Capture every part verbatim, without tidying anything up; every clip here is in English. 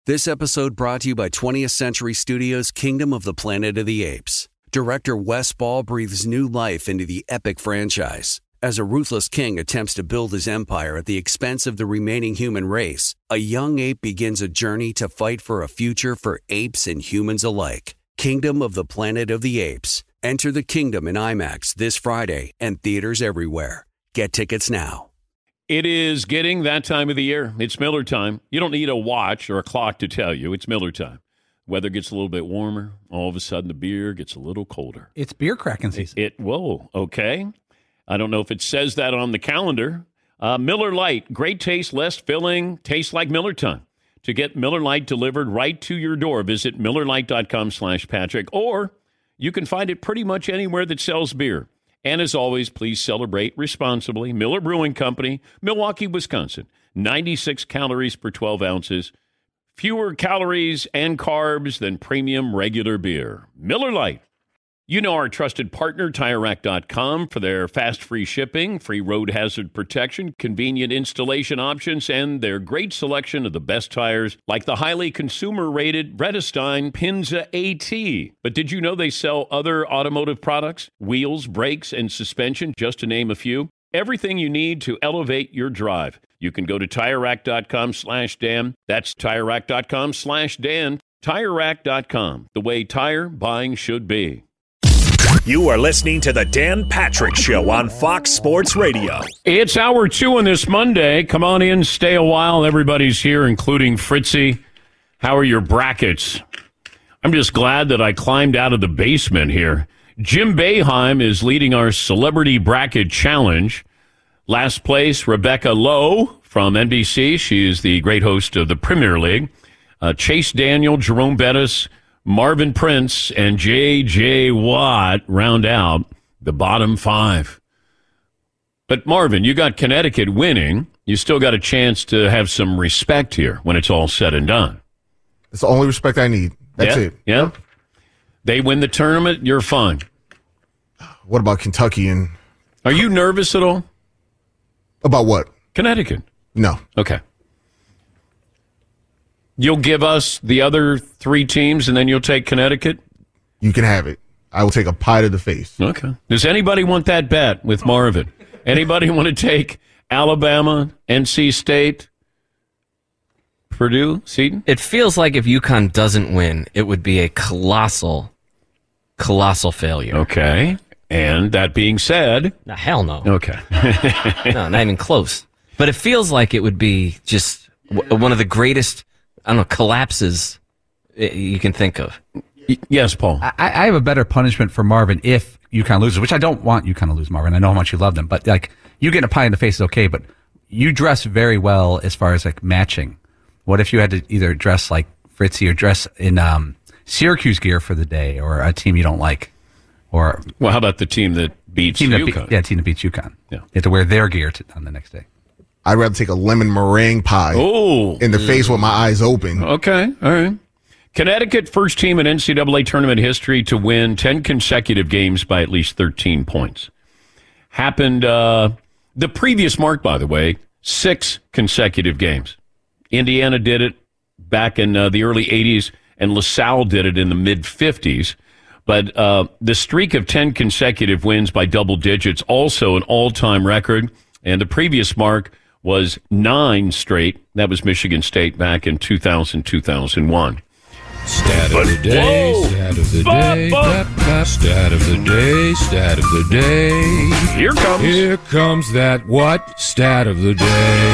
This episode brought to you by twentieth Century Studios' Kingdom of the Planet of the Apes. Director Wes Ball breathes new life into the epic franchise. As a ruthless king attempts to build his empire at the expense of the remaining human race, a young ape begins a journey to fight for a future for apes and humans alike. Kingdom of the Planet of the Apes. Enter the kingdom in IMAX this Friday and theaters everywhere. Get tickets now. It is getting that time of the year. It's Miller time. You don't need a watch or a clock to tell you. It's Miller time. Weather gets a little bit warmer. All of a sudden, the beer gets a little colder. It's beer cracking season. It, it whoa, okay. I don't know if it says that on the calendar. Uh, Miller Lite, great taste, less filling, tastes like Miller time. To get Miller Lite delivered right to your door, visit MillerLite.com slash Patrick, or you can find it pretty much anywhere that sells beer. And as always, please celebrate responsibly. Miller Brewing Company, Milwaukee, Wisconsin. ninety-six calories per twelve ounces. Fewer calories and carbs than premium regular beer. Miller Lite. You know our trusted partner, Tire Rack dot com, for their fast, free shipping, free road hazard protection, convenient installation options, and their great selection of the best tires, like the highly consumer-rated Vredestein Pinza AT. But did you know they sell other automotive products? Wheels, brakes, and suspension, just to name a few. Everything you need to elevate your drive. You can go to Tire Rack dot com slash Dan. That's Tire Rack dot com slash Dan. Tire Rack dot com, the way tire buying should be. You are listening to the Dan Patrick Show on Fox Sports Radio. It's hour two on this Monday. Come on in, stay a while. Everybody's here, including Fritzy. How are your brackets? I'm just glad that I climbed out of the basement here. Jim Boeheim is leading our Celebrity Bracket Challenge. Last place, Rebecca Lowe from N B C. She is the great host of the Premier League. Uh, Chase Daniel, Jerome Bettis, Marvin Prince, and J J. Watt round out the bottom five. But Marvin, you got Connecticut winning. You still got a chance to have some respect here when it's all said and done. It's the only respect I need. That's yeah, it. Yeah. They win the tournament, you're fine. What about Kentucky? And are you nervous at all? About what? Connecticut. No. Okay. You'll give us the other three teams, and then you'll take Connecticut? You can have it. I will take a pie to the face. Okay. Does anybody want that bet with Marvin? Anybody want to take Alabama, N C State, Purdue, Seton? It feels like if UConn doesn't win, it would be a colossal, colossal failure. Okay. And that being said... No, hell no. Okay. No, not even close. But it feels like it would be just w- one of the greatest... I don't know, collapses you can think of. Yes, Paul. I, I have a better punishment for Marvin if UConn loses, which I don't want UConn to lose, Marvin. I know how much you love them, but like you getting a pie in the face is okay, but you dress very well as far as like matching. What if you had to either dress like Fritzy or dress in um, Syracuse gear for the day, or a team you don't like? Or well, how about the team that beats team that UConn? Be, yeah, team that beats UConn. Yeah. You have to wear their gear to, on the next day. I'd rather take a lemon meringue pie oh. in the face with my eyes open. Okay, all right. Connecticut, first team in N C double A tournament history to win ten consecutive games by at least thirteen points. Happened uh, the previous mark, by the way, six consecutive games. Indiana did it back in uh, the early eighties, and LaSalle did it in the mid-fifties. But uh, the streak of ten consecutive wins by double digits, also an all-time record. And the previous mark was nine straight. That was Michigan State back in two thousand, two thousand one. Stat of the day, Whoa. stat of the Bop, day, bop. bop, bop. Stat of the day, stat of the day. Here comes. Here comes that what? Stat of the day.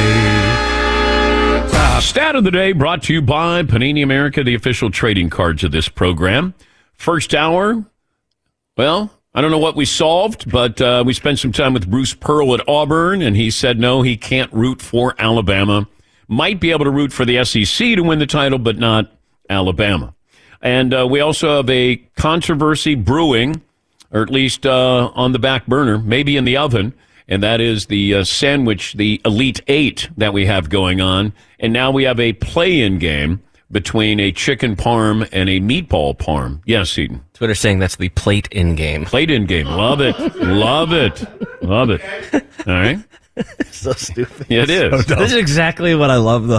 Uh, Stat of the day brought to you by Panini America, the official trading cards of this program. First hour, well, I don't know what we solved, but uh, we spent some time with Bruce Pearl at Auburn, and he said no, he can't root for Alabama. Might be able to root for the S E C to win the title, but not Alabama. And uh, we also have a controversy brewing, or at least uh, on the back burner, maybe in the oven, and that is the uh, sandwich, the Elite Eight that we have going on. And now we have a play-in game between a chicken parm and a meatball parm. Yes, Eden. Twitter saying that's the plate-in game. Plate-in game. Love it. Love it. Love it. All right. So stupid. Yeah, it is. This is exactly what I love, though.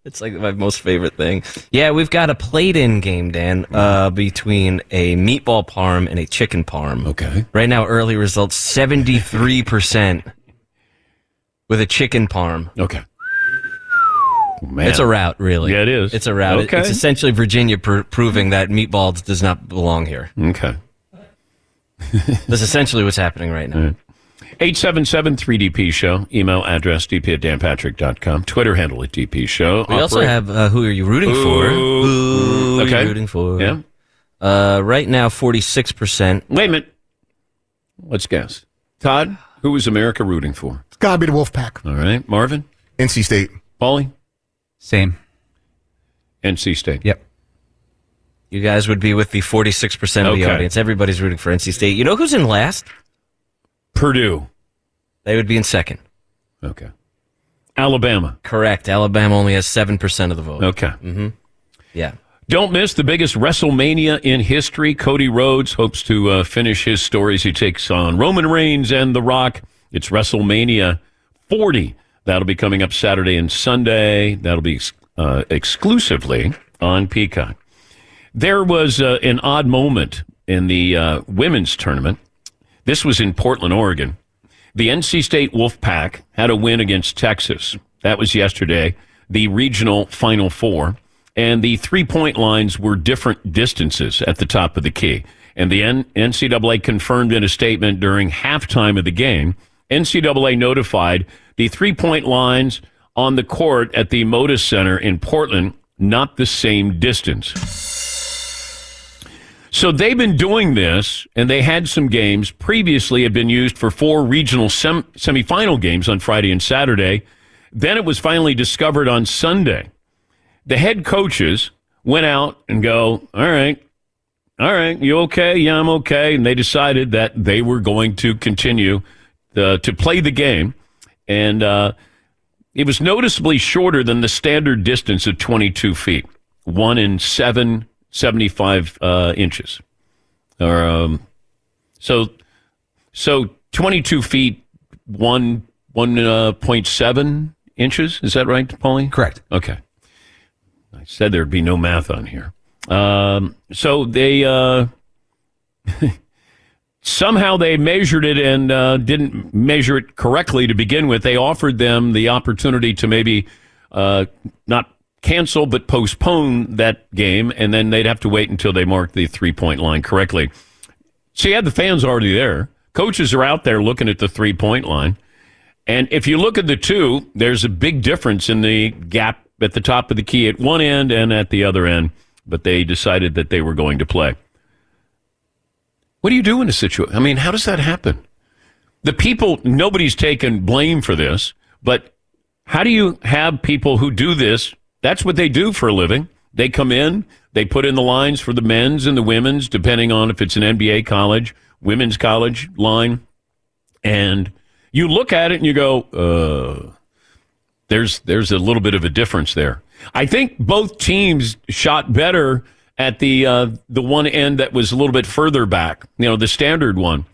It's like my most favorite thing. Yeah, we've got a played-in game, Dan, uh, between a meatball parm and a chicken parm. Okay. Right now, early results, seventy-three percent with a chicken parm. Okay. Man. It's a rout, really. Yeah, it is. It's a rout. Okay. It's essentially Virginia pr- proving that meatballs does not belong here. Okay. That's essentially what's happening right now. eight seven seven three D P show. Email address d p at dan patrick dot com. Twitter handle at D P show. We also have uh, who are you rooting for? Who are Okay. you rooting for? Yeah. Uh, right now, forty-six percent. Wait a minute. Let's guess. Todd, who is America rooting for? It's got to be the Wolfpack. All right. Marvin? N C State. Paulie? Same. N C State. Yep. You guys would be with the forty-six percent of the Okay. audience. Everybody's rooting for N C State. You know who's in last? Purdue. They would be in second. Okay. Alabama. Correct. Alabama only has seven percent of the vote. Okay. Mm-hmm. Yeah. Don't miss the biggest WrestleMania in history. Cody Rhodes hopes to uh, finish his stories. He takes on Roman Reigns and The Rock. It's WrestleMania forty. That'll be coming up Saturday and Sunday. That'll be uh, exclusively on Peacock. There was uh, an odd moment in the uh, women's tournament. This was in Portland, Oregon. The N C State Wolfpack had a win against Texas. That was yesterday, the regional Final Four. And the three-point lines were different distances at the top of the key. And the N C double A confirmed in a statement during halftime of the game, N C double A notified the three-point lines on the court at the Moda Center in Portland, not the same distance. So they've been doing this, and they had some games previously had been used for four regional sem- semifinal games on Friday and Saturday. Then it was finally discovered on Sunday. The head coaches went out and go, all right, all right, you okay? Yeah, I'm okay. And they decided that they were going to continue the, to play the game. And uh, it was noticeably shorter than the standard distance of twenty-two feet, one in seven, seventy-five uh, inches. Or um, so, so twenty-two feet, one one uh, point seven inches. Is that right, Paulie? Correct. Okay. I said there'd be no math on here. Um, so they uh, somehow they measured it and uh, didn't measure it correctly to begin with. They offered them the opportunity to maybe uh, not cancel but postpone that game, and then they'd have to wait until they marked the three-point line correctly. So you had the fans already there. Coaches are out there looking at the three-point line. And if you look at the two, there's a big difference in the gap at the top of the key at one end and at the other end, but they decided that they were going to play. What do you do in a situation? I mean, how does that happen? The people, nobody's taken blame for this, but how do you have people who do this? That's what they do for a living. They come in, they put in the lines for the men's and the women's, depending on if it's an N B A college, women's college line, and you look at it and you go, uh, there's there's a little bit of a difference there. I think both teams shot better at the uh, the one end that was a little bit further back, you know, the standard one.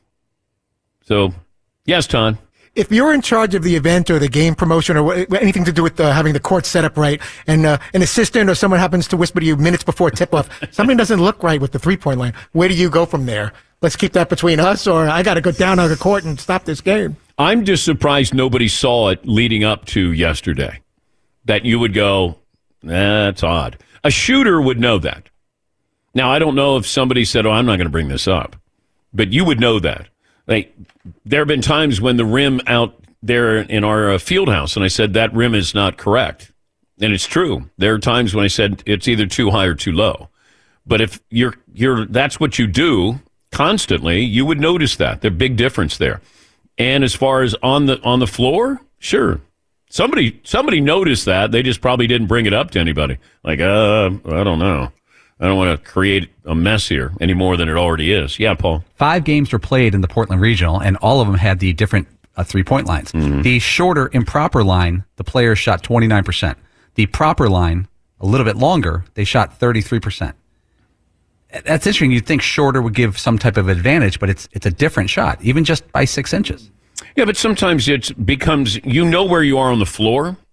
So, yes, Ton. If you're in charge of the event or the game promotion or wh- anything to do with uh, having the court set up right, and uh, an assistant or someone happens to whisper to you minutes before tip-off, something doesn't look right with the three-point line, where do you go from there? Let's keep that between us, or I got to go down on the court and stop this game. I'm just surprised nobody saw it leading up to yesterday, that you would go, that's odd. A shooter would know that. Now, I don't know if somebody said, oh, I'm not going to bring this up, but you would know that. Like, there have been times when the rim out there in our uh, field house, and I said that rim is not correct. And it's true. There are times when I said it's either too high or too low. But if you're you're that's what you do constantly, you would notice that. There's a big difference there. And as far as on the on the floor, sure. Somebody somebody noticed that. They just probably didn't bring it up to anybody. Like, uh, I don't know. I don't want to create a mess here any more than it already is. Yeah, Paul. Five games were played in the Portland Regional, and all of them had the different uh, three-point lines. Mm-hmm. The shorter, improper line, the players shot twenty-nine percent. The proper line, a little bit longer, they shot thirty-three percent. That's interesting. You'd think shorter would give some type of advantage, but it's it's a different shot, even just by six inches. Yeah, but sometimes it becomes, you know where you are on the floor.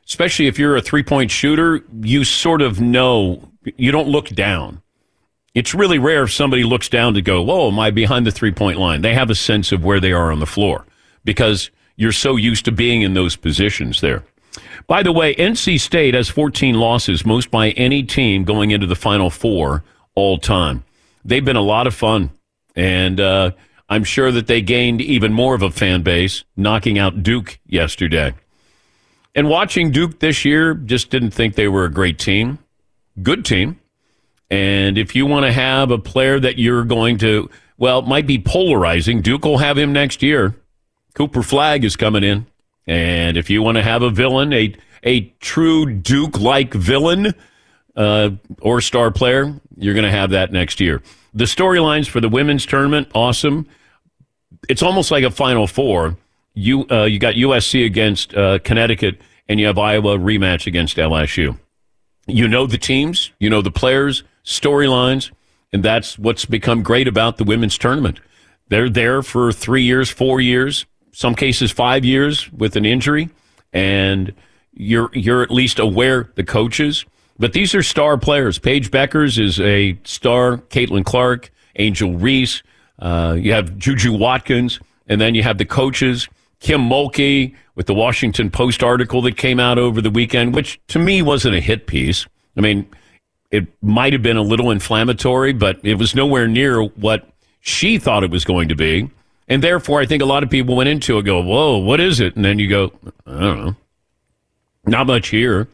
especially if you're a three-point shooter, you sort of know, you don't look down. It's really rare if somebody looks down to go, whoa, am I behind the three-point line? They have a sense of where they are on the floor because you're so used to being in those positions there. By the way, N C State has fourteen losses, most by any team going into the Final Four all time. They've been a lot of fun, and uh, I'm sure that they gained even more of a fan base knocking out Duke yesterday. And watching Duke this year, just didn't think they were a great team. Good team. And if you want to have a player that you're going to, well, it might be polarizing, Duke will have him next year. Cooper Flagg is coming in. And if you want to have a villain, a a true Duke-like villain uh, or star player, you're going to have that next year. The storylines for the women's tournament, awesome. It's almost like a Final Four. You uh, you got U S C against uh, Connecticut, and you have Iowa rematch against L S U. You know the teams, you know the players, storylines, and that's what's become great about the women's tournament. They're there for three years, four years, some cases five years with an injury, and you're you're at least aware, the coaches. But these are star players. Paige Beckers is a star, Caitlin Clark, Angel Reese, uh, you have Juju Watkins, and then you have the coaches, Kim Mulkey, with the Washington Post article that came out over the weekend, which to me wasn't a hit piece. I mean, it might have been a little inflammatory, but it was nowhere near what she thought it was going to be. And therefore, I think a lot of people went into it, go, whoa, what is it? And then you go, I don't know. Not much here.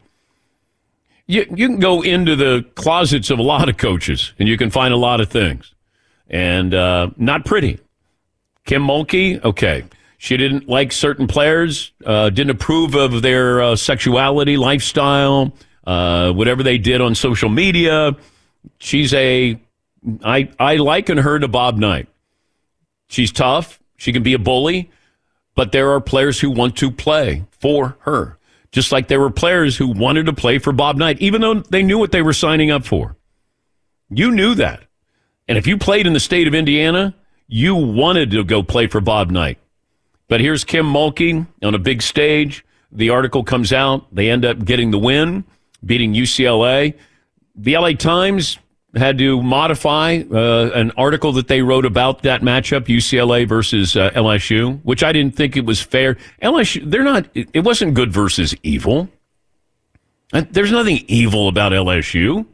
You, you can go into the closets of a lot of coaches, and you can find a lot of things. And uh, not pretty. Kim Mulkey, okay. She didn't like certain players, uh, didn't approve of their uh, sexuality, lifestyle, uh, whatever they did on social media. She's a, I, I liken her to Bob Knight. She's tough. She can be a bully, but there are players who want to play for her. Just like there were players who wanted to play for Bob Knight, even though they knew what they were signing up for. You knew that. And if you played in the state of Indiana, you wanted to go play for Bob Knight. But here's Kim Mulkey on a big stage. The article comes out. They end up getting the win, beating U C L A. The L A Times had to modify uh, an article that they wrote about that matchup, U C L A versus uh, L S U, which I didn't think it was fair. L S U, they're not, it wasn't good versus evil. There's nothing evil about L S U.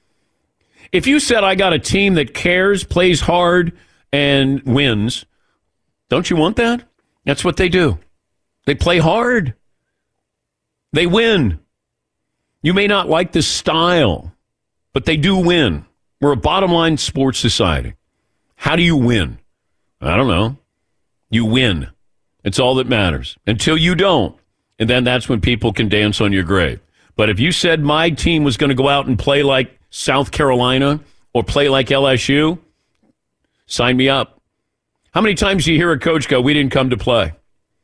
If you said I got a team that cares, plays hard, and wins, don't you want that? That's what they do. They play hard. They win. You may not like the style, but they do win. We're a bottom-line sports society. How do you win? I don't know. You win. It's all that matters. Until you don't. And then that's when people can dance on your grave. But if you said my team was going to go out and play like South Carolina or play like L S U, sign me up. How many times do you hear a coach go, we didn't come to play?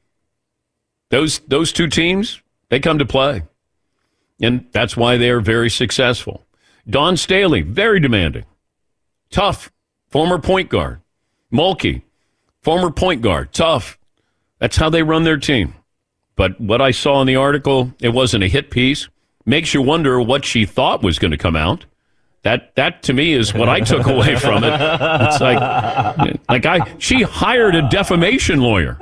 Those those two teams, they come to play. And that's why they are very successful. Dawn Staley, very demanding. Tough, former point guard. Mulkey, former point guard. Tough. That's how they run their team. But what I saw in the article, it wasn't a hit piece. Makes you wonder what she thought was going to come out. That, that to me is what I took away from it. It's like, like I, she hired a defamation lawyer.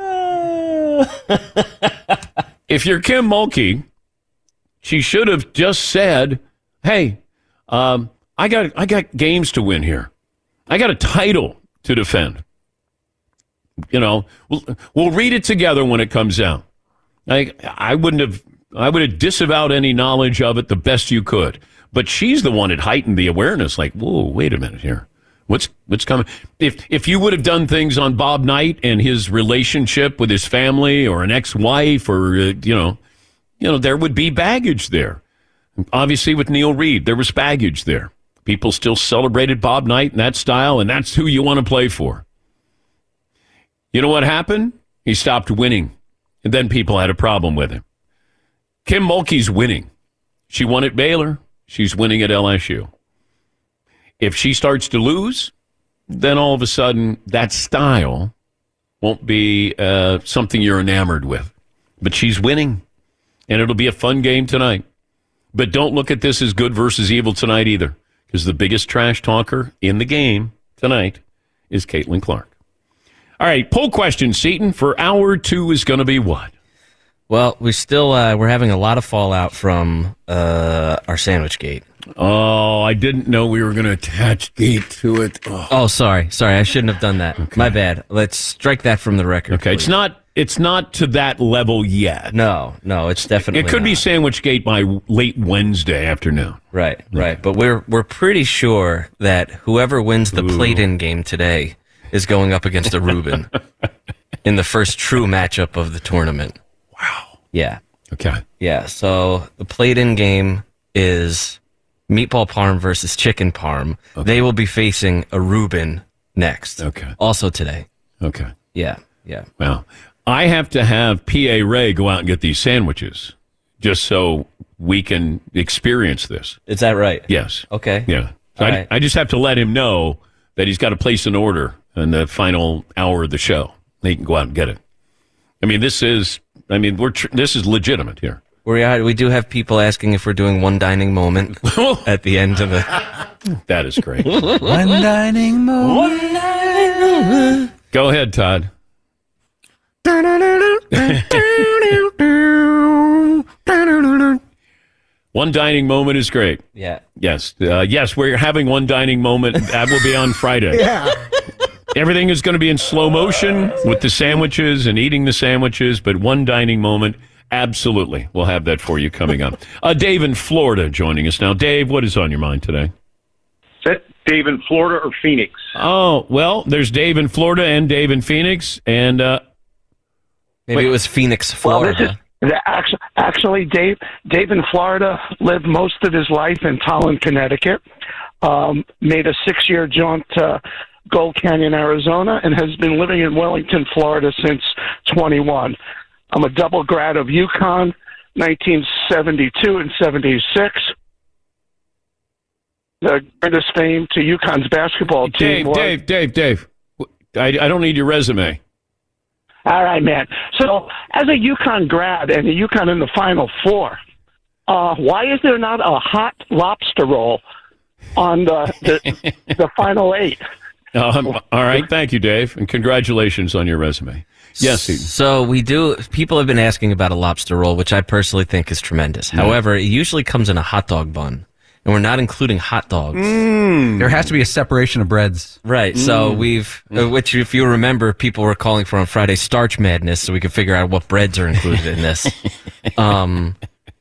If you're Kim Mulkey, she should have just said, hey, um, I got, I got games to win here. I got a title to defend. You know, we'll, we'll read it together when it comes out. I, I wouldn't have, I would have disavowed any knowledge of it the best you could. But she's the one that heightened the awareness. Like, whoa, wait a minute here. What's what's coming? If if you would have done things on Bob Knight and his relationship with his family or an ex-wife or, uh, you know, you know, there would be baggage there. Obviously, with Neil Reed, there was baggage there. People still celebrated Bob Knight in that style, and that's who you want to play for. You know what happened? He stopped winning, and then people had a problem with him. Kim Mulkey's winning. She won at Baylor. She's winning at L S U. If she starts to lose, then all of a sudden that style won't be uh, something you're enamored with. But she's winning. And it'll be a fun game tonight. But don't look at this as good versus evil tonight either, because the biggest trash talker in the game tonight is Caitlin Clark. All right, poll question, Seton, for hour two is going to be what? Well, we still uh, we're having a lot of fallout from uh, our sandwich gate. Oh, I didn't know we were going to attach gate to it. Oh. oh, sorry, sorry, I shouldn't have done that. Okay. My bad. Let's strike that from the record. Okay, please. it's not it's not to that level yet. No, no, it's definitely. It could not. be Sandwich Gate by late Wednesday afternoon. Right, right. But we're we're pretty sure that whoever wins the plate-in game today is going up against a Reuben in the first true matchup of the tournament. Wow. Yeah. Okay. Yeah. So the plate-in game is meatball parm versus chicken parm. Okay. They will be facing a Reuben next. Okay. Also today. Okay. Yeah. Yeah. Well, I have to have P A Ray go out and get these sandwiches just so we can experience this. Is that right? Yes. Okay. Yeah. So I, right. I just have to let him know that he's got to place an order in the final hour of the show. He can go out and get it. I mean, this is, I mean, we're tr- this is legitimate here. We are, we do have people asking if we're doing one dining moment at the end of the. That is great. One dining moment. One dining moment. Go ahead, Todd. One dining moment is great. Yeah. Yes. Uh, yes, we're having one dining moment. That will be on Friday. Yeah. Everything is going to be in slow motion with the sandwiches and eating the sandwiches, but one dining moment, absolutely. We'll have that for you coming up. Uh, Dave in Florida joining us now. Dave, what is on your mind today? Is that Dave in Florida or Phoenix? Oh, well, there's Dave in Florida and Dave in Phoenix, and uh, maybe wait. it was Phoenix, Florida. Well, this is, actually, actually, Dave, Dave in Florida lived most of his life in Tolland, Connecticut. Um, made a six-year jaunt to Gold Canyon, Arizona, and has been living in Wellington, Florida since twenty-one. I'm a double grad of UConn, nineteen seventy-two and seventy-six. The greatest fame to UConn's basketball team Dave, was... Dave, Dave, Dave, I, I don't need your resume. All right, man. So, as a UConn grad and a UConn in the Final Four, uh, why is there not a hot lobster roll on the the, the Final Eight? Um, all right, thank you, Dave, and congratulations on your resume. Yes, Eden. So we do. People have been asking about a lobster roll, which I personally think is tremendous. Yeah. However, it usually comes in a hot dog bun, and we're not including hot dogs. Mm. There has to be a separation of breads, right? Mm. So we've, uh, which if you remember, people were calling for on Friday starch madness, so we could figure out what breads are included in this. Um,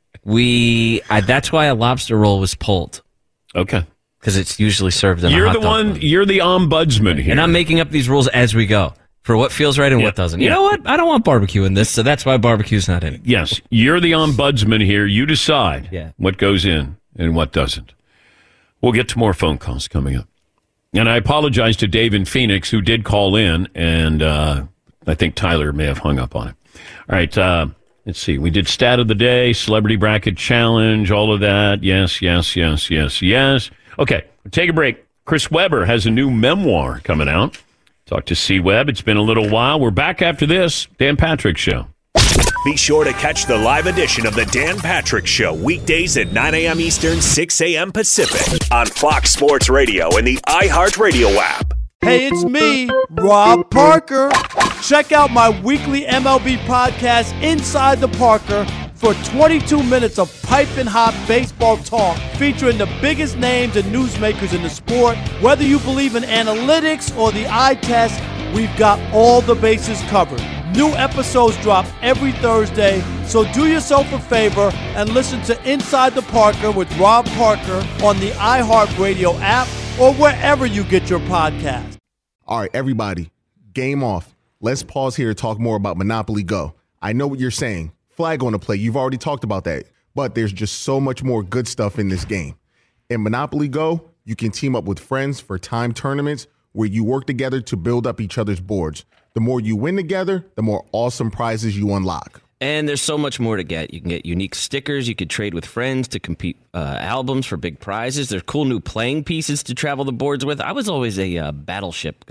we I, that's why a lobster roll was pulled. Okay. Because it's usually served in you're a hot the dog one. bun. You're the ombudsman here, and I'm making up these rules as we go for what feels right and yeah. what doesn't. You yeah. know what? I don't want barbecue in this, so that's why barbecue's not in it. Yes, you're the ombudsman here. You decide yeah. what goes in and what doesn't. We'll get to more phone calls coming up, and I apologize to Dave in Phoenix who did call in, and uh, I think Tyler may have hung up on it. All right. Uh, Let's see. We did stat of the day, celebrity bracket challenge, all of that. Yes, yes, yes, yes, yes. Okay, take a break. Chris Webber has a new memoir coming out. Talk to C. Webb. It's been a little while. We're back after this. Dan Patrick Show. Be sure to catch the live edition of the Dan Patrick Show weekdays at nine a.m. Eastern, six a.m. Pacific on Fox Sports Radio and the iHeartRadio app. Hey, it's me, Rob Parker. Check out my weekly M L B podcast, Inside the Parker, for twenty-two minutes of piping hot baseball talk featuring the biggest names and newsmakers in the sport. Whether you believe in analytics or the eye test, we've got all the bases covered. New episodes drop every Thursday, so do yourself a favor and listen to Inside the Parker with Rob Parker on the iHeartRadio app or wherever you get your podcast. All right, everybody, game off. Let's pause here to talk more about Monopoly Go. I know what you're saying. Flag on the play. You've already talked about that. But there's just so much more good stuff in this game. In Monopoly Go, you can team up with friends for time tournaments where you work together to build up each other's boards. The more you win together, the more awesome prizes you unlock. And there's so much more to get. You can get unique stickers. You could trade with friends to compete uh, albums for big prizes. There's cool new playing pieces to travel the boards with. I was always a uh, Battleship guy.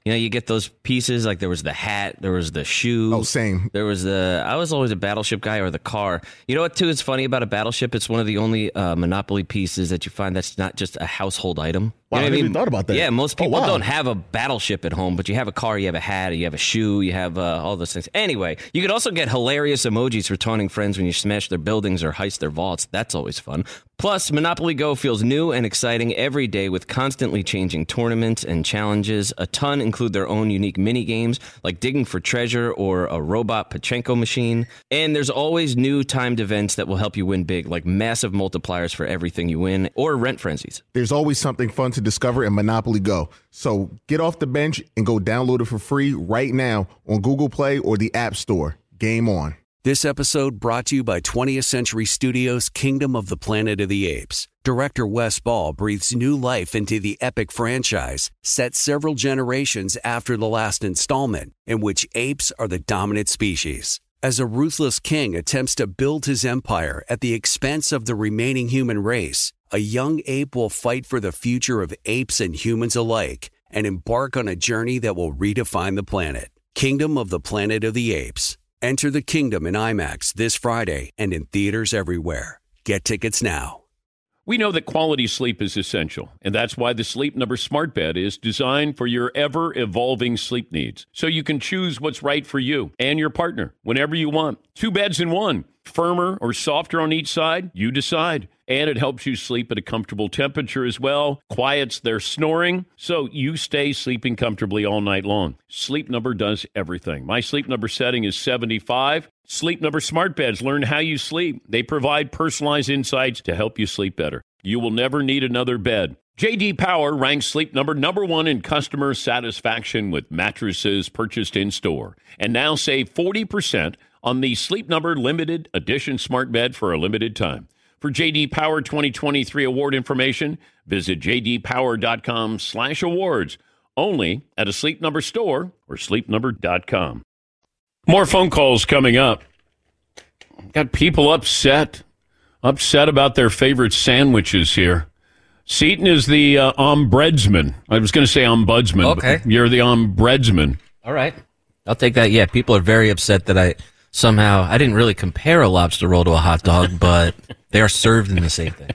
You know, you get those pieces, like there was the hat, there was the shoe. Oh, same. There was the, I was always a Battleship guy, or the car. You know what, too, is funny about a Battleship? It's one of the only uh, Monopoly pieces that you find that's not just a household item. Wow, You know I what never even thought about that. Yeah, most Oh, people wow. don't have a Battleship at home, but you have a car, you have a hat, you have a shoe, you have uh, all those things. Anyway, you could also get hilarious emojis for taunting friends when you smash their buildings or heist their vaults. That's always fun. Plus, Monopoly Go feels new and exciting every day with constantly changing tournaments and challenges. A ton include their own unique mini games like digging for treasure or a robot Pachinko machine. And there's always new timed events that will help you win big, like massive multipliers for everything you win or rent frenzies. There's always something fun to discover in Monopoly Go. So get off the bench and go download it for free right now on Google Play or the App Store. Game on. This episode brought to you by twentieth Century Studios' Kingdom of the Planet of the Apes. Director Wes Ball breathes new life into the epic franchise, set several generations after the last installment, in which apes are the dominant species. As a ruthless king attempts to build his empire at the expense of the remaining human race, a young ape will fight for the future of apes and humans alike and embark on a journey that will redefine the planet. Kingdom of the Planet of the Apes. Enter the kingdom in IMAX this Friday and in theaters everywhere. Get tickets now. We know that quality sleep is essential, and that's why the Sleep Number Smart Bed is designed for your ever-evolving sleep needs, so you can choose what's right for you and your partner whenever you want. Two beds in one, firmer or softer on each side, you decide. And it helps you sleep at a comfortable temperature as well, quiets their snoring, so you stay sleeping comfortably all night long. Sleep Number does everything. My Sleep Number setting is seventy-five. Sleep Number Smart Beds learn how you sleep. They provide personalized insights to help you sleep better. You will never need another bed. J D Power ranks Sleep Number number one in customer satisfaction with mattresses purchased in-store. And now save forty percent on the Sleep Number Limited Edition Smart Bed for a limited time. For J D Power twenty twenty-three award information, visit jdpower.com slash awards. Only at a Sleep Number store or sleep number dot com. More phone calls coming up. Got people upset. Upset about their favorite sandwiches here. Seton is the uh, ombudsman. I was going to say ombudsman. Okay. But you're the ombudsman. All right. I'll take that. Yeah, people are very upset that I somehow, I didn't really compare a lobster roll to a hot dog, but they are served in the same thing.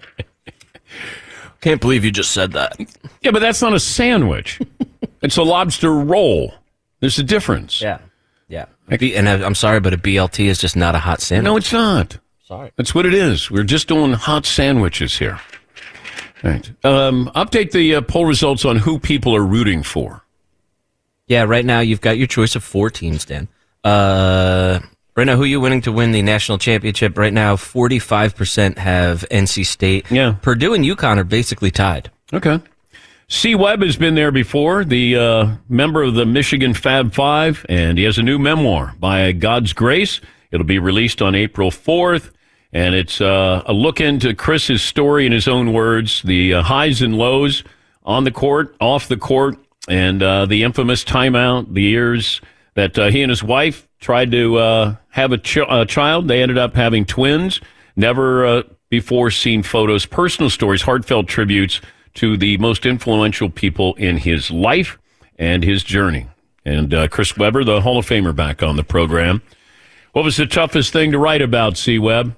Can't believe you just said that. Yeah, but that's not a sandwich. It's a lobster roll. There's a difference. Yeah. Yeah. B- and I, I'm sorry, but a B L T is just not a hot sandwich. No, it's not. Sorry. That's what it is. We're just doing hot sandwiches here. All right. Um, update the uh, poll results on who people are rooting for. Yeah, right now you've got your choice of four teams, Dan. Uh, right now, who are you winning to win the national championship? Right now, forty-five percent have N C State. Yeah. Purdue and UConn are basically tied. Okay. C. Webb has been there before, the uh, member of the Michigan Fab Five, and he has a new memoir, By God's Grace. It'll be released on April fourth, and it's uh, a look into Chris's story in his own words, the uh, highs and lows on the court, off the court, and uh, the infamous timeout, the years that uh, he and his wife tried to uh, have a, ch- a child. They ended up having twins, never uh, before seen photos, personal stories, heartfelt tributes to the most influential people in his life and his journey. And uh, Chris Webber, the Hall of Famer, back on the program. What was the toughest thing to write about, C. Webb?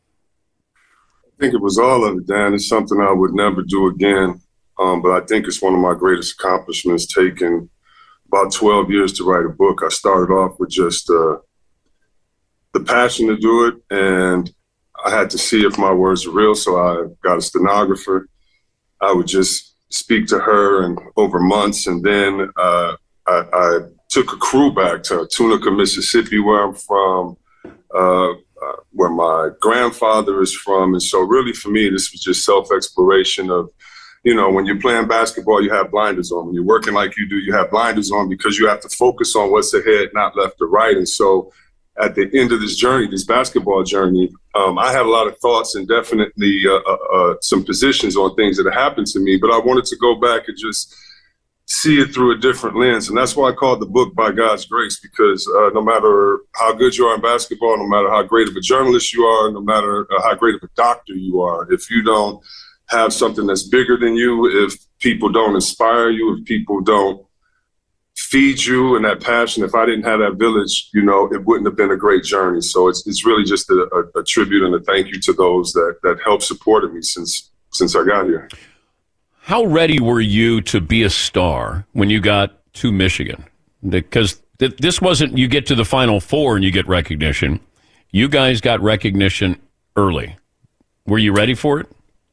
I think it was all of it, Dan. It's something I would never do again. Um, but I think it's one of my greatest accomplishments, taking about twelve years to write a book. I started off with just uh, the passion to do it, and I had to see if my words were real, so I got a stenographer. I would just speak to her and over months, and then uh, I, I took a crew back to Tunica, Mississippi, where I'm from, uh, uh, where my grandfather is from. And so really for me, this was just self-exploration of, you know, when you're playing basketball, you have blinders on. When you're working like you do, you have blinders on because you have to focus on what's ahead, not left or right. And so at the end of this journey, this basketball journey, um, I had a lot of thoughts and definitely uh, uh, uh, some positions on things that have happened to me. But I wanted to go back and just see it through a different lens. And that's why I called the book By God's Grace, because uh, no matter how good you are in basketball, no matter how great of a journalist you are, no matter uh, how great of a doctor you are, if you don't have something that's bigger than you, if people don't inspire you, if people don't feed you and that passion. If I didn't have that village, you know, it wouldn't have been a great journey. So it's it's really just a, a, a tribute and a thank you to those that that helped supported me since since I got here. How ready were you to be a star when you got to Michigan? Because th- this wasn't you get to the Final Four and you get recognition. You guys got recognition early. Were you ready for it?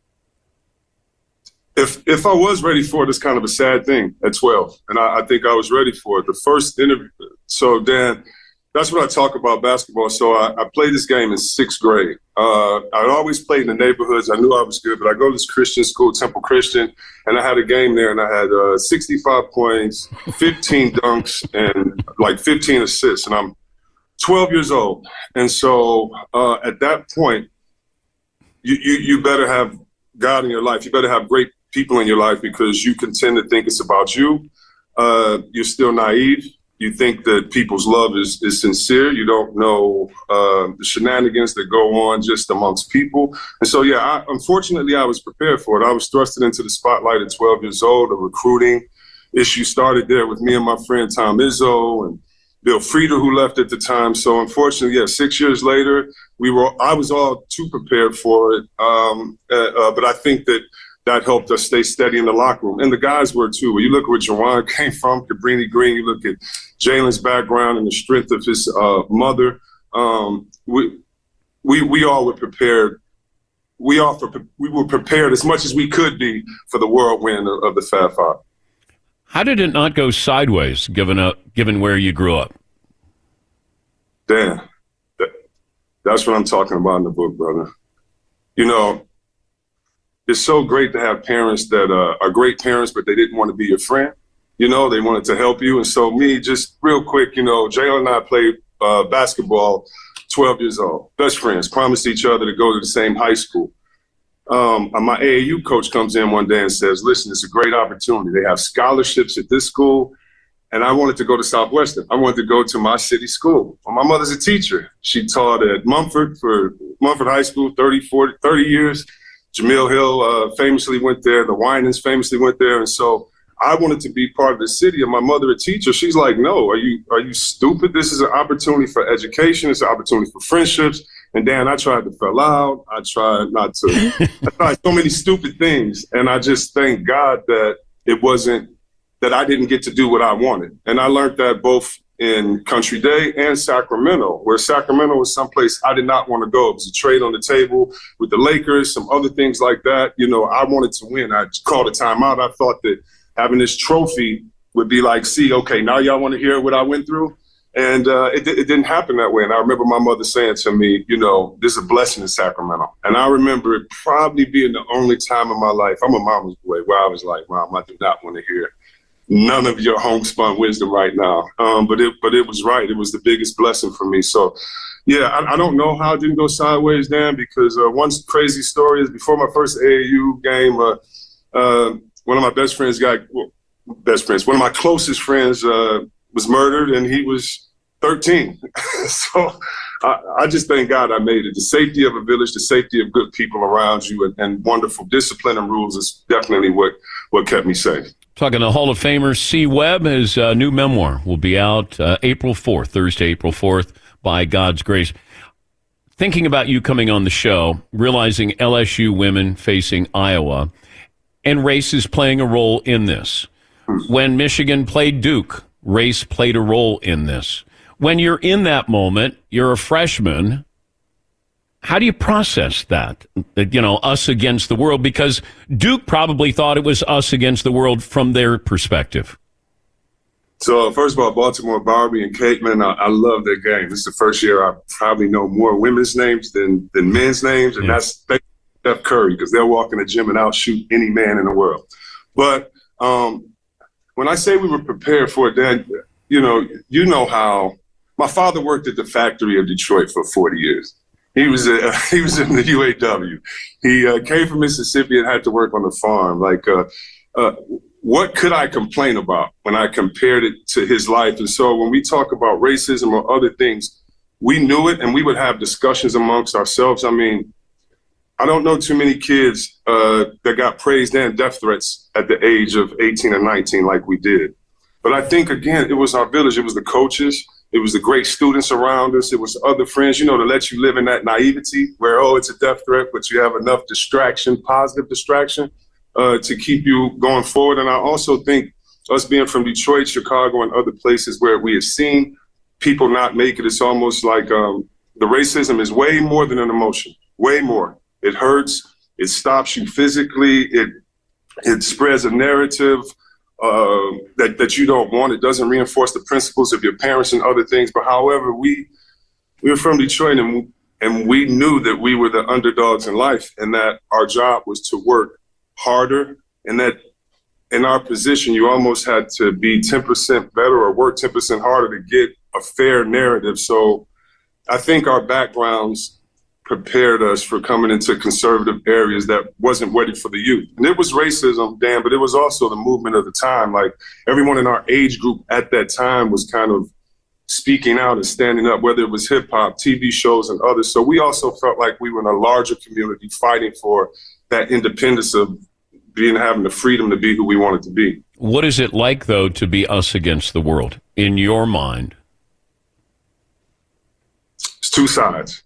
If if I was ready for it, it's kind of a sad thing at twelve. And I, I think I was ready for it. The first interview. So, Dan, that's what I talk about basketball. So I, I played this game in sixth grade. Uh, I always played in the neighborhoods. I knew I was good, but I go to this Christian school, Temple Christian, and I had a game there, and I had uh, sixty-five points, fifteen dunks, and like fifteen assists. And I'm twelve years old. And so uh, at that point, you, you you better have God in your life. You better have great people in your life because you can tend to think it's about you. Uh, you're still naive. You think that people's love is, is sincere. You don't know uh, the shenanigans that go on just amongst people. And so, yeah, I, unfortunately, I was prepared for it. I was thrusted into the spotlight at twelve years old. The recruiting issue started there with me and my friend Tom Izzo and Bill Frieder, who left at the time. So, unfortunately, yeah, six years later, we were. I was all too prepared for it. Um, uh, uh, but I think that that helped us stay steady in the locker room. And the guys were too. When you look at where Juwan came from, Cabrini Green, you look at Jalen's background and the strength of his uh, mother, um, we, we we all were prepared. We all for, we were prepared as much as we could be for the whirlwind of, of the Fab Five. How did it not go sideways, given up, given where you grew up? Dan, that, that's what I'm talking about in the book, brother. You know, it's so great to have parents that uh, are great parents, but they didn't want to be your friend. You know, they wanted to help you. And so me, just real quick, you know, Jalen and I played uh, basketball twelve years old, best friends, promised each other to go to the same high school. Um, my A A U coach comes in one day and says, listen, it's a great opportunity. They have scholarships at this school. And I wanted to go to Southwestern. I wanted to go to my city school. Well, my mother's a teacher. She taught at Mumford for Mumford High School, thirty, forty, thirty years. Jamil Hill uh, famously went there. The Winans famously went there. And so I wanted to be part of the city. And my mother, a teacher, she's like, no, are you are you stupid? This is an opportunity for education. It's an opportunity for friendships. And Dan, I tried to fell out. I tried not to. I tried so many stupid things. And I just thank God that it wasn't, that I didn't get to do what I wanted. And I learned that both in Country Day and Sacramento, where Sacramento was someplace I did not want to go. It was a trade on the table with the Lakers, some other things like that. You know, I wanted to win. I called a timeout. I thought that having this trophy would be like, see, okay, now y'all want to hear what I went through? And uh, it, it didn't happen that way. And I remember my mother saying to me, you know, this is a blessing in Sacramento. And I remember it probably being the only time in my life, I'm a mama's boy, where I was like, Mom, I do not want to hear none of your homespun wisdom right now. Um, but it but it was right. It was the biggest blessing for me. So, yeah, I, I don't know how it didn't go sideways, Dan, because uh, one crazy story is before my first A A U game, uh, uh, one of my best friends got, well, best friends, one of my closest friends uh, was murdered, and he was thirteen. So I, I just thank God I made it. The safety of a village, the safety of good people around you, and, and wonderful discipline and rules is definitely what, what kept me safe. Talking to Hall of Famer C. Webb, his uh, new memoir will be out uh, April fourth, Thursday, April fourth, by God's grace. Thinking about you coming on the show, realizing L S U women facing Iowa, and race is playing a role in this. When Michigan played Duke, race played a role in this. When you're in that moment, you're a freshman. How do you process that, you know, us against the world? Because Duke probably thought it was us against the world from their perspective. So, first of all, Baltimore Barbie and Caitman, I, I love their game. This is the first year I probably know more women's names than, than men's names, and yeah. that's Steph Curry, because they'll walk in the gym and outshoot any man in the world. But um, when I say we were prepared for it, Dan, you know, you know how my father worked at the factory of Detroit for forty years. He was a, he was in the U A W. He uh, came from Mississippi and had to work on the farm. Like, uh, uh, what could I complain about when I compared it to his life? And so when we talk about racism or other things, we knew it, and we would have discussions amongst ourselves. I mean, I don't know too many kids uh, that got praised and death threats at the age of eighteen or nineteen like we did. But I think, again, it was our village. It was the coaches. It was the great students around us. It was other friends, you know, to let you live in that naivety where, oh, it's a death threat, but you have enough distraction, positive distraction, uh, to keep you going forward. And I also think us being from Detroit, Chicago, and other places where we have seen people not make it, it's almost like um, the racism is way more than an emotion, way more. It hurts. It stops you physically. It it spreads a narrative uh, that, that you don't want. It doesn't reinforce the principles of your parents and other things. But however, we we were from Detroit, and, and we knew that we were the underdogs in life, and that our job was to work harder, and that in our position, you almost had to be ten percent better or work ten percent harder to get a fair narrative. So I think our backgrounds prepared us for coming into conservative areas that wasn't ready for the youth. And it was racism, Dan, but it was also the movement of the time. Like, everyone in our age group at that time was kind of speaking out and standing up, whether it was hip hop, T V shows, and others. So we also felt like we were in a larger community fighting for that independence of being, having the freedom to be who we wanted to be. What is it like, though, to be us against the world in your mind? It's two sides.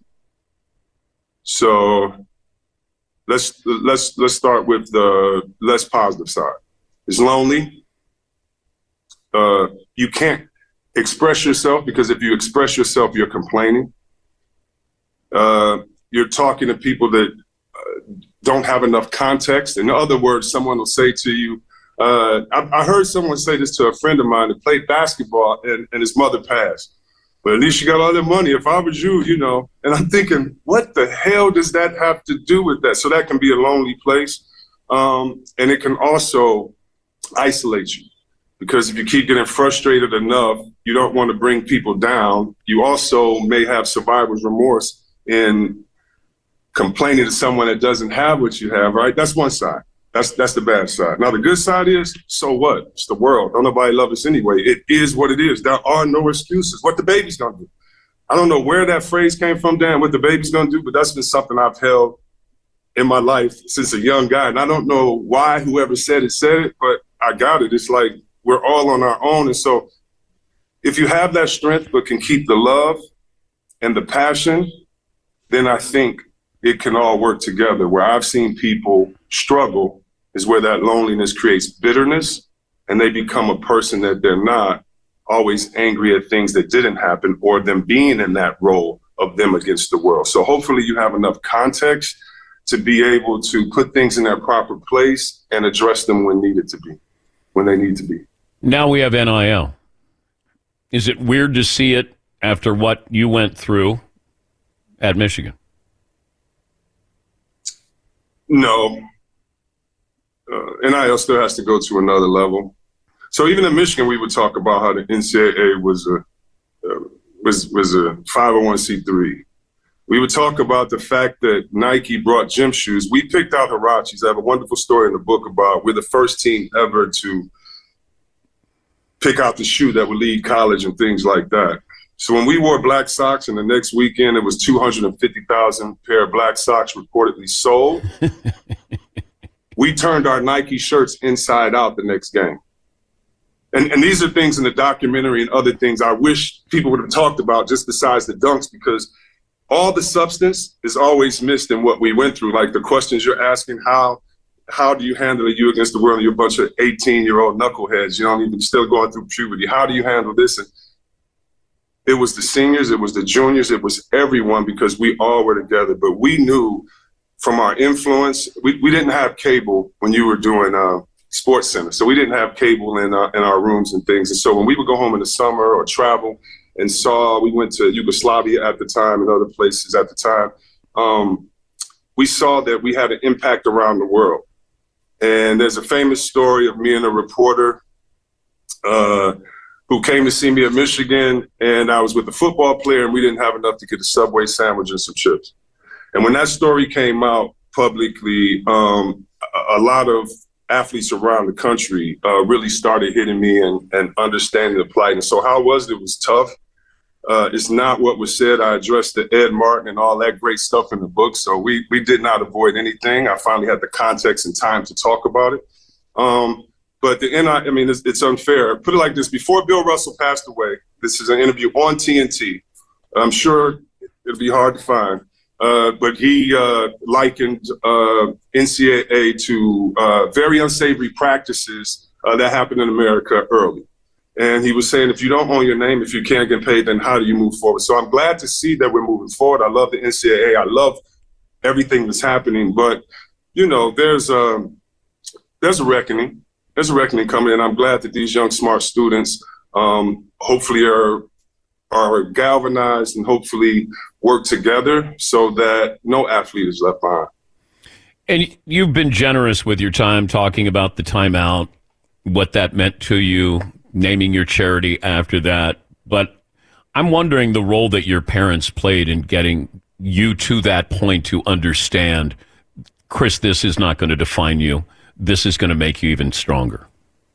So let's let's let's start with the less positive side. It's lonely. Uh, you can't express yourself, because if you express yourself, you're complaining. Uh, you're talking to people that uh, don't have enough context. In other words, someone will say to you, uh, I, I heard someone say this to a friend of mine that played basketball, and, and his mother passed. But at least you got all that money. If I was you, you know. And I'm thinking, what the hell does that have to do with that? So that can be a lonely place. Um, and it can also isolate you, because if you keep getting frustrated enough, you don't want to bring people down. You also may have survivor's remorse in complaining to someone that doesn't have what you have, right? That's one side. That's that's the bad side. Now, the good side is, so what? It's the world. Don't nobody love us anyway. It is what it is. There are no excuses. What the baby's going to do? I don't know where that phrase came from, Dan, what the baby's going to do, but that's been something I've held in my life since a young guy. And I don't know why whoever said it said it, but I got it. It's like we're all on our own. And so if you have that strength but can keep the love and the passion, then I think it can all work together. Where I've seen people struggle is where that loneliness creates bitterness, and they become a person that they're not, always angry at things that didn't happen, or them being in that role of them against the world. So hopefully you have enough context to be able to put things in their proper place and address them when needed to be, when they need to be. Now we have N I L. Is it weird to see it after what you went through at Michigan? No. Uh, N I L still has to go to another level. So even in Michigan, we would talk about how the N C double A was a uh, was was a five oh one c three. We would talk about the fact that Nike brought gym shoes. We picked out Huaraches. I have a wonderful story in the book about we're the first team ever to pick out the shoe that would lead college and things like that. So when we wore black socks, and the next weekend it was two hundred fifty thousand pair of black socks reportedly sold, we turned our Nike shirts inside out the next game. And, and these are things in the documentary and other things I wish people would have talked about, just besides the dunks, because all the substance is always missed in what we went through. Like the questions you're asking, how how do you handle it, you against the world, and you're a bunch of eighteen-year-old knuckleheads, you don't even still going through puberty. How do you handle this? And it was the seniors, it was the juniors, it was everyone, because we all were together. But we knew from our influence, we, we didn't have cable when you were doing uh, Sports Center. So we didn't have cable in our, in our rooms and things. And so when we would go home in the summer or travel and saw, we went to Yugoslavia at the time and other places at the time, um, we saw that we had an impact around the world. And there's a famous story of me and a reporter uh, who came to see me at Michigan, and I was with a football player, and we didn't have enough to get a Subway sandwich and some chips. And when that story came out publicly, um, a, a lot of athletes around the country uh, really started hitting me and, and understanding the plight. And so how was it? It was tough. Uh, it's not what was said. I addressed the Ed Martin and all that great stuff in the book. So we we did not avoid anything. I finally had the context and time to talk about it. Um, But the N I, I mean, it's, it's unfair. Put it like this: before Bill Russell passed away, this is an interview on T N T. I'm sure it'll be hard to find, uh, but he uh, likened uh, N C double A to uh, very unsavory practices uh, that happened in America early. And he was saying, if you don't own your name, if you can't get paid, then how do you move forward? So I'm glad to see that we're moving forward. I love the N C double A. I love everything that's happening. But, you know, there's a, there's a reckoning. There's a reckoning coming, and I'm glad that these young, smart students um, hopefully are are galvanized and hopefully work together so that no athlete is left behind. And you've been generous with your time talking about the timeout, what that meant to you, naming your charity after that. But I'm wondering the role that your parents played in getting you to that point to understand, Chris, this is not going to define you. This is going to make you even stronger.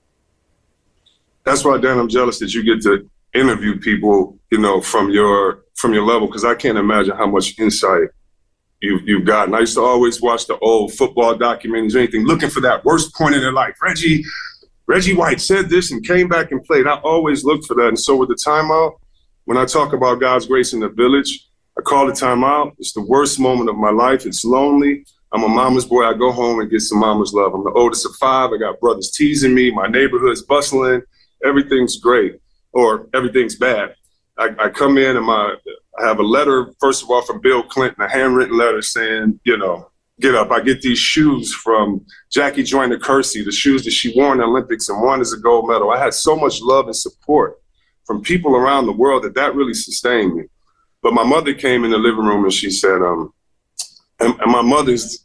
That's why, Dan, I'm jealous that you get to interview people, you know, from your from your level, because I can't imagine how much insight you've, you've gotten. I used to always watch the old football documentaries or anything, looking for that worst point in their life. Reggie, Reggie White said this and came back and played. I always looked for that. And so with the timeout, when I talk about God's grace in the village, I call it timeout. It's the worst moment of my life. It's lonely. I'm a mama's boy. I go home and get some mama's love. I'm the oldest of five. I got brothers teasing me. My neighborhood's bustling. Everything's great, or everything's bad. I, I come in and my I have a letter, first of all, from Bill Clinton, a handwritten letter saying, you know, get up. I get these shoes from Jackie Joyner-Kersee, the shoes that she wore in the Olympics and won as a gold medal. I had so much love and support from people around the world that that really sustained me. But my mother came in the living room and she said, um, and, and my mother's,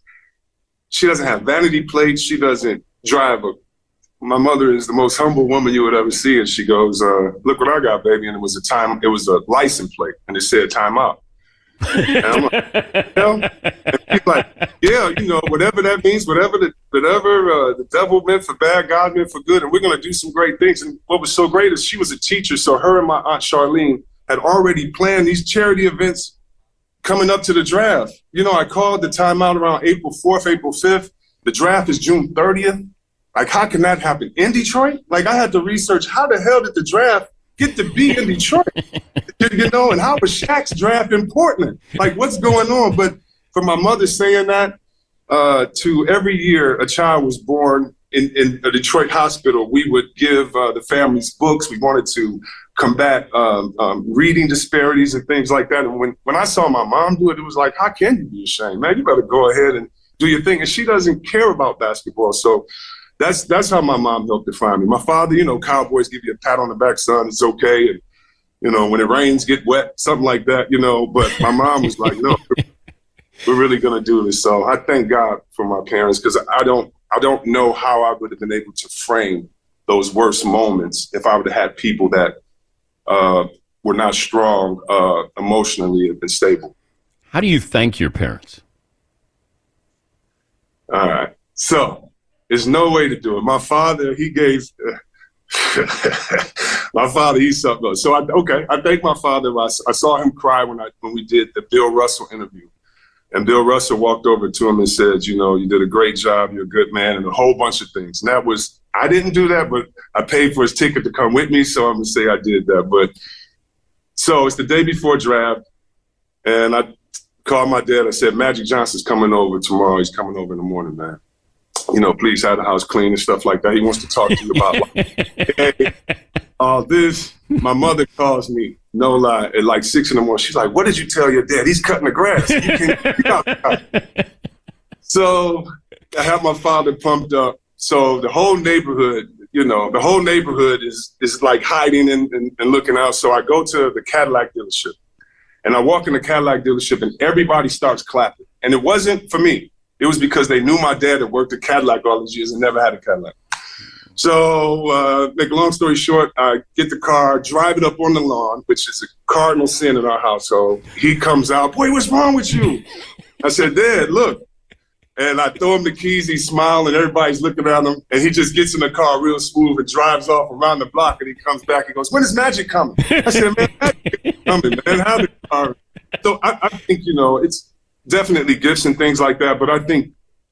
she doesn't have vanity plates. She doesn't drive a, my mother is the most humble woman you would ever see. And she goes, uh, look what I got, baby. And it was a time, it was a license plate and it said time out. And I'm like, you know? And she's like, yeah, you know, whatever that means, whatever the, whatever uh, the devil meant for bad, God meant for good. And we're going to do some great things. And what was so great is she was a teacher. So her and my Aunt Charlene had already planned these charity events coming up to the draft. You know, I called the timeout around April fourth, April fifth. The draft is June thirtieth. Like, how can that happen in Detroit? Like, I had to research how the hell did the draft get to be in Detroit? You know, and how was Shaq's draft in Portland? Like, what's going on? But for my mother saying that, uh, to every year a child was born in, in a Detroit hospital, we would give uh, the families books. We wanted to combat um, um, reading disparities and things like that. And when, when I saw my mom do it, it was like, how can you be ashamed? Man, you better go ahead and do your thing. And she doesn't care about basketball. So that's that's how my mom helped define me. My father, you know, Cowboys give you a pat on the back, son, it's okay. And, you know, when it rains, get wet, something like that, you know. But my mom was like, no, we're really going to do this. So I thank God for my parents, because I don't I don't know how I would have been able to frame those worst moments if I would have had people that uh, were not strong uh, emotionally and stable. How do you thank your parents? All right. So there's no way to do it. My father, he gave uh, my father, he's something else. So I, okay, I thank my father. I, I saw him cry when I when we did the Bill Russell interview. And Bill Russell walked over to him and said, you know, you did a great job. You're a good man, and a whole bunch of things. And that was, I didn't do that, but I paid for his ticket to come with me. So I'm going to say I did that. But so it's the day before draft. And I called my dad. I said, Magic Johnson's coming over tomorrow. He's coming over in the morning, man. You know, please have the house clean and stuff like that. He wants to talk to you about like, hey, all this. My mother calls me, no lie, at like six in the morning. She's like, what did you tell your dad? He's cutting the grass. He can't, so I have my father pumped up. So the whole neighborhood, you know, the whole neighborhood is is like hiding and, and, and looking out. So I go to the Cadillac dealership, and I walk in the Cadillac dealership, and everybody starts clapping. And it wasn't for me. It was because they knew my dad had worked at Cadillac all these years and never had a Cadillac. So, uh, make a long story short, I get the car, drive it up on the lawn, which is a cardinal sin in our household. He comes out, boy, what's wrong with you? I said, Dad, look. And I throw him the keys, he smiles, and everybody's looking at him. And he just gets in the car real smooth and drives off around the block. And he comes back and goes, when is Magic coming? I said, man, Magic is coming, man. How the car? So I, I think, you know, it's definitely gifts and things like that. But I think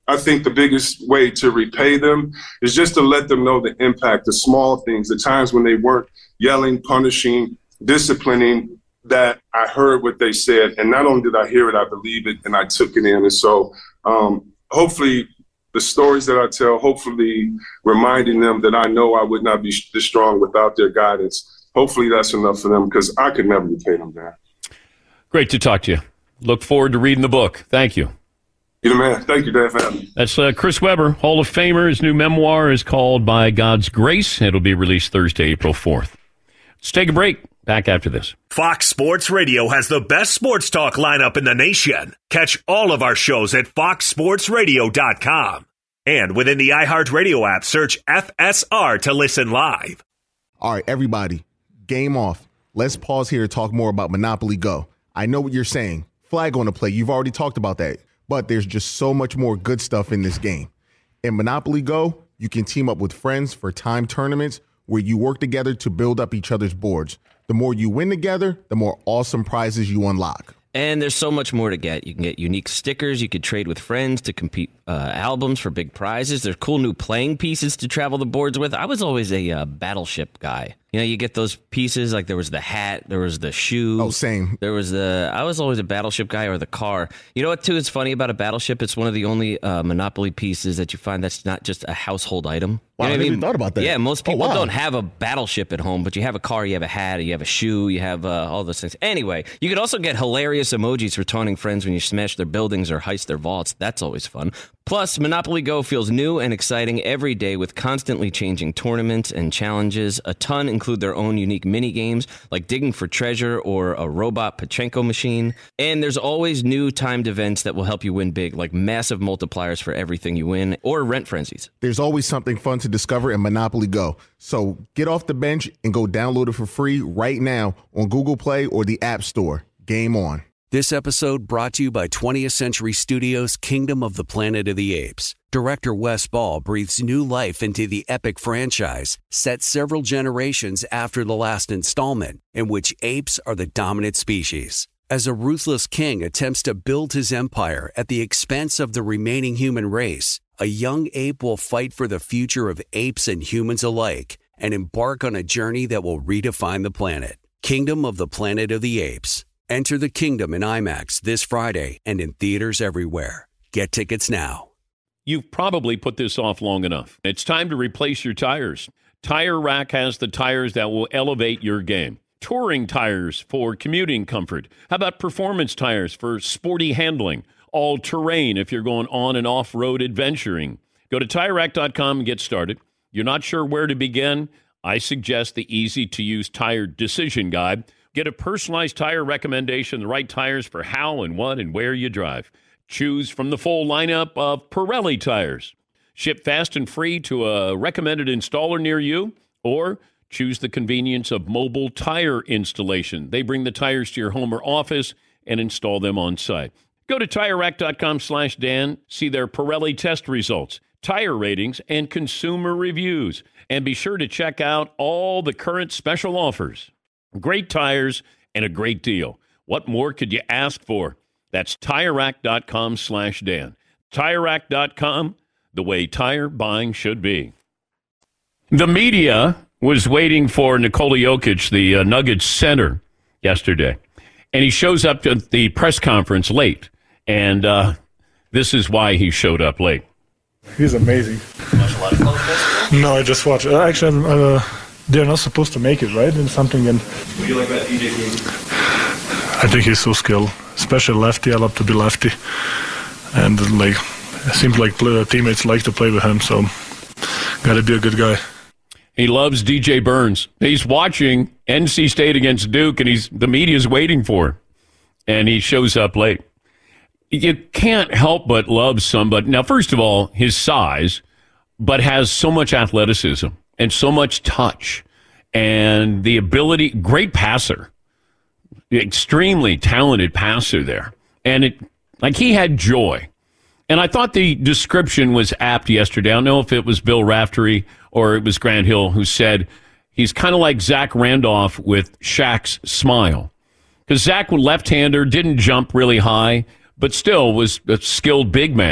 I think the biggest way to repay them is just to let them know the impact, the small things, the times when they weren't yelling, punishing, disciplining, that I heard what they said. And not only did I hear it, I believe it, and I took it in. And so um, hopefully the stories that I tell, hopefully reminding them that I know I would not be this strong without their guidance. Hopefully that's enough for them, because I could never repay them, Dan. Great to talk to you. Look forward to reading the book. Thank you. You're the man. Thank you, Dan, for having me. That's uh, Chris Webber, Hall of Famer. His new memoir is called By God's Grace. It'll be released Thursday, April fourth. Let's take a break. Back after this. Fox Sports Radio has the best sports talk lineup in the nation. Catch all of our shows at fox sports radio dot com. And within the iHeartRadio app, search F S R to listen live. All right, everybody, game off. Let's pause here to talk more about Monopoly Go. I know what you're saying. Flag on the play. You've already talked about that. But there's just so much more good stuff in this game. In Monopoly Go, you can team up with friends for time tournaments where you work together to build up each other's boards. The more you win together, the more awesome prizes you unlock. And there's so much more to get. You can get unique stickers. You could trade with friends to compete uh, albums for big prizes. There's cool new playing pieces to travel the boards with. I was always a uh, Battleship guy. You know, you get those pieces, like there was the hat, there was the shoe. Oh, same. There was the, I was always a Battleship guy, or the car. You know what, too, is funny about a Battleship? It's one of the only uh, Monopoly pieces that you find that's not just a household item. Wow, You know I what never even thought about that. Yeah, most people Oh, wow. don't have a Battleship at home, but you have a car, you have a hat, you have a shoe, you have uh, all those things. Anyway, you could also get hilarious emojis for taunting friends when you smash their buildings or heist their vaults. That's always fun. Plus, Monopoly Go feels new and exciting every day with constantly changing tournaments and challenges. A ton include their own unique mini games, like digging for treasure or a robot Pachinko machine. And there's always new timed events that will help you win big, like massive multipliers for everything you win, or rent frenzies. There's always something fun to discover in Monopoly Go. So get off the bench and go download it for free right now on Google Play or the App Store. Game on. This episode brought to you by twentieth Century Studios' Kingdom of the Planet of the Apes. Director Wes Ball breathes new life into the epic franchise, set several generations after the last installment, in which apes are the dominant species. As a ruthless king attempts to build his empire at the expense of the remaining human race, a young ape will fight for the future of apes and humans alike and embark on a journey that will redefine the planet. Kingdom of the Planet of the Apes. Enter the kingdom in IMAX this Friday and in theaters everywhere. Get tickets now. You've probably put this off long enough. It's time to replace your tires. Tire Rack has the tires that will elevate your game. Touring tires for commuting comfort. How about performance tires for sporty handling? All-terrain if you're going on and off-road adventuring. Go to tire rack dot com and get started. You're not sure where to begin? I suggest the easy-to-use tire decision guide. Get a personalized tire recommendation, the right tires for how and what and where you drive. Choose from the full lineup of Pirelli tires. Ship fast and free to a recommended installer near you, or choose the convenience of mobile tire installation. They bring the tires to your home or office and install them on site. Go to tire rack dot com slash Dan, see their Pirelli test results, tire ratings, and consumer reviews. And be sure to check out all the current special offers. Great tires and a great deal. What more could you ask for? That's tire rack dot com slash Dan. tire rack dot com, the way tire buying should be. The media was waiting for Nikola Jokic, the uh, Nuggets center, yesterday. And he shows up at the press conference late. And uh, this is why he showed up late. He's amazing. Watch a lot of college basketball? No, I just watch. Uh, actually, uh, they're not supposed to make it, right? In something. And What do you like about D J King? I think he's so skilled, especially lefty. I love to be lefty, and like it seems like play, teammates like to play with him. So, got to be a good guy. He loves D J Burns. He's watching N C State against Duke, and he's the media's waiting for him, and he shows up late. You can't help but love somebody. Now, first of all, his size, but has so much athleticism and so much touch and the ability, great passer, extremely talented passer there. And it, like he had joy. And I thought the description was apt yesterday. I don't know if it was Bill Raftery or it was Grant Hill who said he's kind of like Zach Randolph with Shaq's smile. Because Zach was left-hander, didn't jump really high, but still was a skilled big man.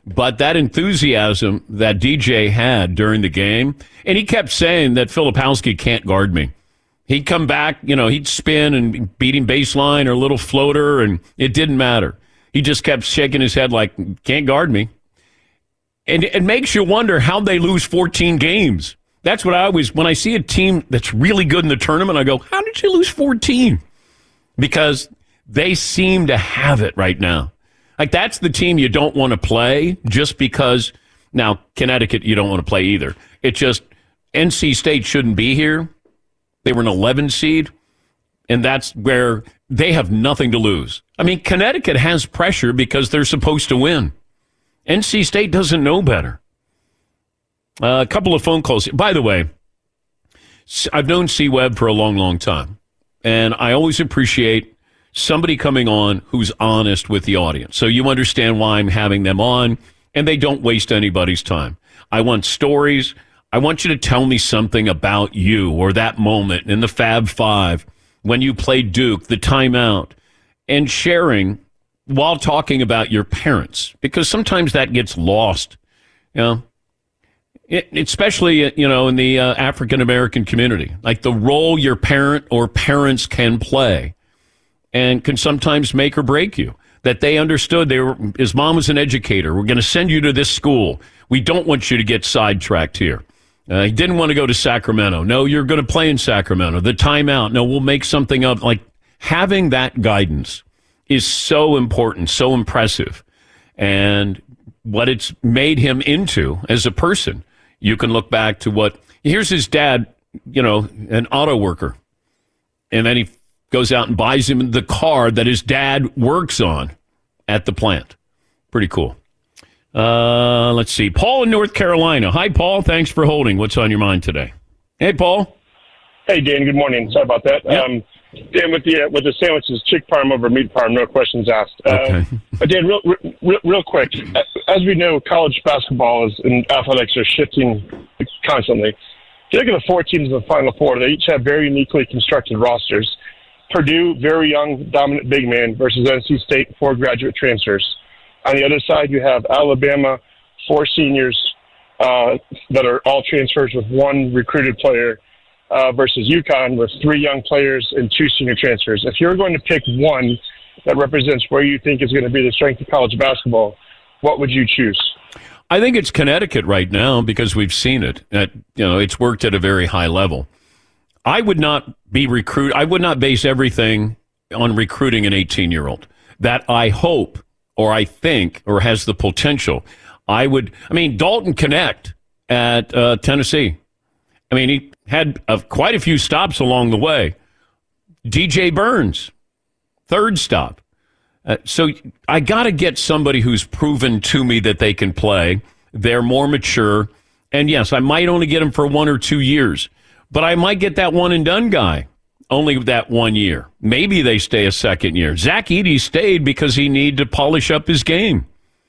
But that enthusiasm that D J had during the game, and he kept saying that Filipowski can't guard me. He'd come back, you know, he'd spin and beat him baseline or a little floater, and it didn't matter. He just kept shaking his head like, can't guard me. And it makes you wonder how they lose fourteen games. That's what I always, when I see a team that's really good in the tournament, I go, how did you lose fourteen? Because they seem to have it right now. Like, that's the team you don't want to play just because, now, Connecticut you don't want to play either. It just, N C State shouldn't be here. They were an eleven seed, and that's where they have nothing to lose. I mean, Connecticut has pressure because they're supposed to win. N C State doesn't know better. Uh, a couple of phone calls. By the way, I've known C-Webb for a long, long time, and I always appreciate somebody coming on who's honest with the audience. So you understand why I'm having them on, and they don't waste anybody's time. I want stories. I want you to tell me something about you or that moment in the Fab Five when you played Duke, the timeout, and sharing while talking about your parents, because sometimes that gets lost, you know, it, especially, you know, in the uh, African-American community, like the role your parent or parents can play and can sometimes make or break you. That they understood they were, his mom was an educator. We're going to send you to this school. We don't want you to get sidetracked here. Uh, he didn't want to go to Sacramento. No, you're going to play in Sacramento. The timeout. No, we'll make something up. Like, having that guidance is so important, so impressive. And what it's made him into as a person. You can look back to what, here's his dad, you know, an auto worker. And then he goes out and buys him the car that his dad works on at the plant. Pretty cool. Uh, let's see. Paul in North Carolina. Hi, Paul. Thanks for holding. What's on your mind today? Hey, Paul. Hey, Dan. Good morning. Sorry about that. Yep. Um, Dan, with the uh, with the sandwiches, chick parm over meat parm, no questions asked. Okay. Uh, but Dan, real, real real quick, as we know, college basketball is, and athletics are shifting constantly. If you look at the four teams in the Final Four, they each have very uniquely constructed rosters. Purdue, very young, dominant big man versus N C State, four graduate transfers. On the other side, you have Alabama, four seniors uh, that are all transfers with one recruited player uh, versus UConn with three young players and two senior transfers. If you're going to pick one that represents where you think is going to be the strength of college basketball, what would you choose? I think it's Connecticut right now because we've seen it. At, you know, it's worked at a very high level. I would not be recruit. I would not base everything on recruiting an eighteen-year-old. That I hope, or I think, or has the potential. I would. I mean, Dalton Connect at uh, Tennessee. I mean, he had uh, quite a few stops along the way. D J Burns, third stop. Uh, so I got to get somebody who's proven to me that they can play. They're more mature, and yes, I might only get them for one or two years. But I might get that one and done guy, only that one year. Maybe they stay a second year. Zach Edey stayed because he needed to polish up his game.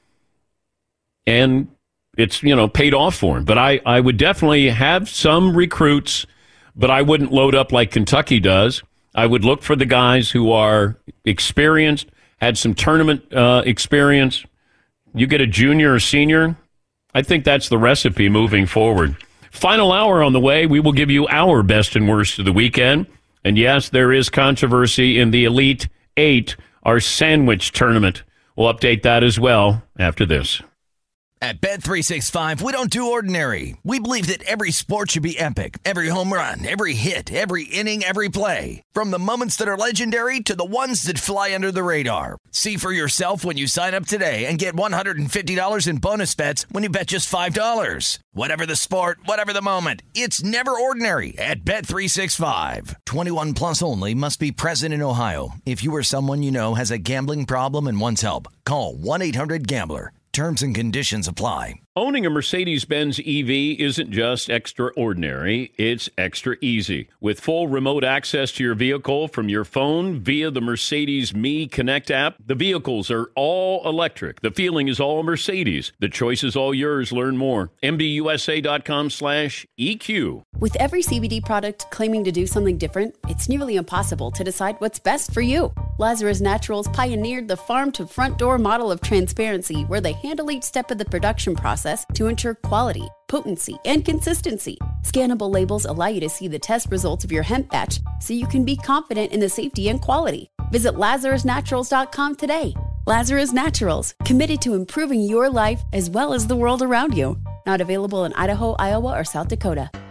And it's, you know, paid off for him. But I, I would definitely have some recruits, but I wouldn't load up like Kentucky does. I would look for the guys who are experienced, had some tournament uh, experience. You get a junior or senior, I think that's the recipe moving forward. Final hour on the way. We will give you our best and worst of the weekend. And yes, there is controversy in the Elite Eight, our sandwich tournament. We'll update that as well after this. At Bet three sixty-five, we don't do ordinary. We believe that every sport should be epic. Every home run, every hit, every inning, every play. From the moments that are legendary to the ones that fly under the radar. See for yourself when you sign up today and get one hundred fifty dollars in bonus bets when you bet just five dollars. Whatever the sport, whatever the moment, it's never ordinary at Bet three sixty-five. twenty-one plus only. Must be present in Ohio. If you or someone you know has a gambling problem and wants help, call one eight hundred gambler. Terms and conditions apply. Owning a Mercedes-Benz E V isn't just extraordinary, it's extra easy. With full remote access to your vehicle from your phone via the Mercedes Me Connect app, the vehicles are all electric. The feeling is all Mercedes. The choice is all yours. Learn more. M B U S A dot com slash E Q. With every C B D product claiming to do something different, it's nearly impossible to decide what's best for you. Lazarus Naturals pioneered the farm-to-front door model of transparency, where they handle each step of the production process to ensure quality, potency, and consistency. Scannable labels allow you to see the test results of your hemp batch, so you can be confident in the safety and quality. Visit Lazarus Naturals dot com today. Lazarus Naturals, committed to improving your life as well as the world around you. Not available in Idaho, Iowa, or South Dakota.